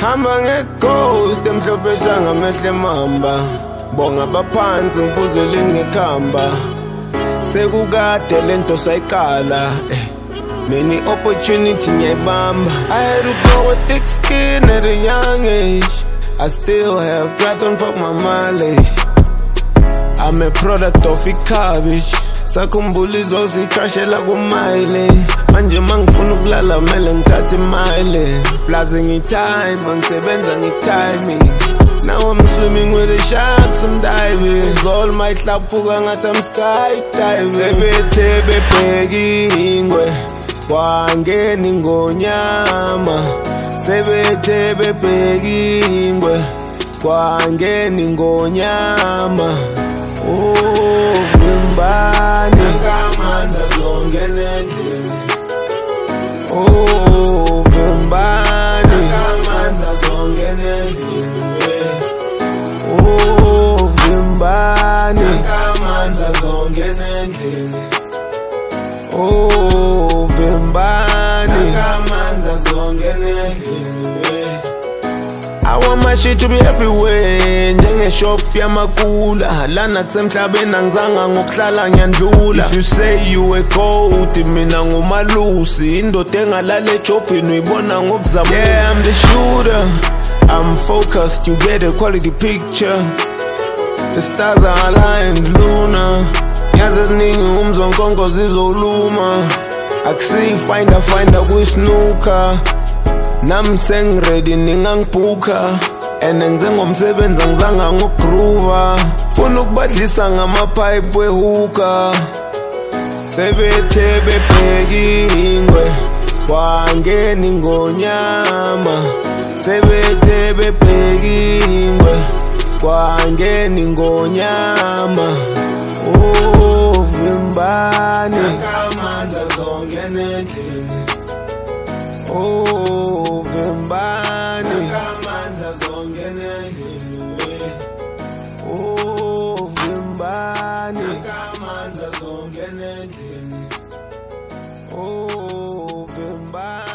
Hamba nge-ghost emhlophe shangamehle mamba, bonga baphansi ngibuzeleni ngekhamba. Sekukade lento sayiqala, many opportunity ngiyayibamba. I had to grow a thick skin at a young age. I still have breath on for my mileage. I'm a product of cabbage. Sakhumbula izozikrashela kumile. Manje mangifuna ukulala mele ngithathe imile. Plaza ngitime, ngisebenza ngitiming. Now I'm swimming with the sharks, I'm diving. All my hlaphuka ngathi I'm skydiving. Sebethe bebheka ingwe, kwangena ingonyama. Sebethe bebheka ingwe, kwangena ingonyama. Oh, Vimbani nakamanza zongena endlini. Oh, Vimbani nakamanza zongena endlini. Oh, Vimbani nakamanza zongena endlini. Oh, Vimbani nakamanza zongena endlini. I want my shit to be everywhere. Njenge shop yamakula lana kusemhlabeni angizanga ngokuhlala ngiyandlula. If you say you a goat, mina ngumalusi. Indoda engalala ejobhini uyibona ngokuzama. Yeah, I'm the shooter, I'm focused, you get a quality picture. The stars are aligned, Luna. Yazi eziningi umzonkonko zizoluma. Akusi finder kwisnooker. Nami sengready ningangibhuka. Ene ngizengomsebenzi angizanga ngokugroova. Funa ukubadlisa ngamapipe wehuka. Sebethe bebheka ingwe, kwangena ingonyama. Sebethe bebheka ingwe, kwangena ingonyama. Oh, Vimbani nakamanza zongena endlini. Oh, Vimbani nakamanza zongena endlini. Oh, Vimbani nakamanza zongena endlini. Oh, Vimbani.